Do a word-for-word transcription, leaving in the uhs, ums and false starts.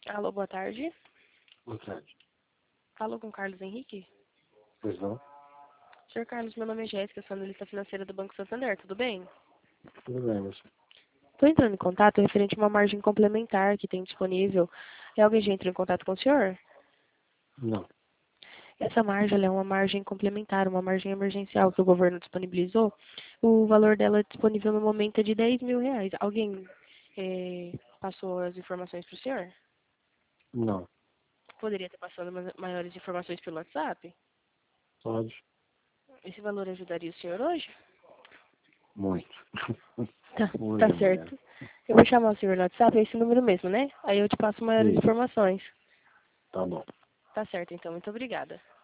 Alô, boa tarde. Boa tarde. Falo com Carlos Henrique. Pois não? Senhor Carlos, meu nome é Jéssica, sou analista financeira do Banco Santander, tudo bem? Tudo bem, você? Estou entrando em contato referente a uma margem complementar que tem disponível. É alguém já entrou em contato com o senhor? Não. Essa margem ela é uma margem complementar, uma margem emergencial que o governo disponibilizou. O valor dela disponível no momento é de dez mil reais. Alguém eh, passou as informações para o senhor? Não. Poderia ter passado ma- maiores informações pelo WhatsApp? Pode? Esse valor ajudaria o senhor hoje? Muito. Tá, Hoje tá e amanhã. certo. Eu vou chamar o senhor no WhatsApp, é esse número mesmo, né? Aí eu te passo maiores Isso. informações. Tá bom. Tá certo, então. Muito obrigada.